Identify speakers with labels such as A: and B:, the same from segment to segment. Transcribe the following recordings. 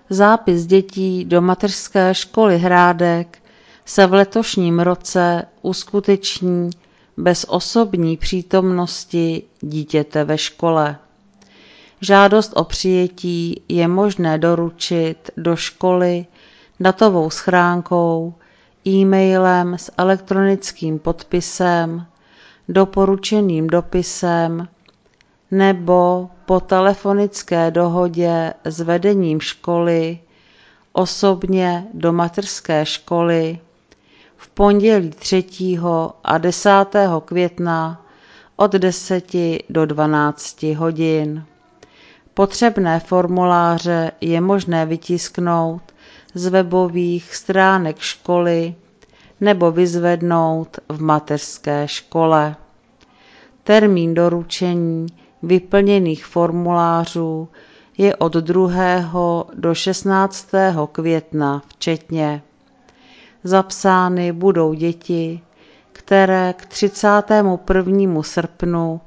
A: Zápis dětí do mateřské školy Hrádek se v letošním roce uskuteční bez osobní přítomnosti dítěte ve škole. Žádost o přijetí je možné doručit do školy datovou schránkou, e-mailem s elektronickým podpisem, doporučeným dopisem nebo po telefonické dohodě s vedením školy osobně do mateřské školy v pondělí 3. a 10. května od 10 do 12 hodin. Potřebné formuláře je možné vytisknout z webových stránek školy nebo vyzvednout v mateřské škole. Termín doručení vyplněných formulářů je od 2. do 16. května včetně. Zapsány budou děti, které k 31. srpnu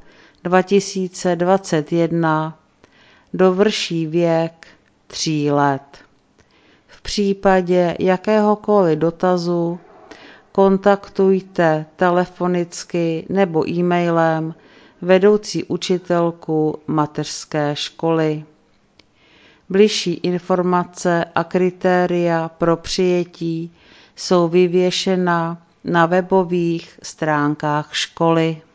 A: 2021 dovrší věk 3 let. V případě jakéhokoliv dotazu kontaktujte telefonicky nebo e-mailem vedoucí učitelku mateřské školy. Bližší informace a kritéria pro přijetí jsou vyvěšena na webových stránkách školy.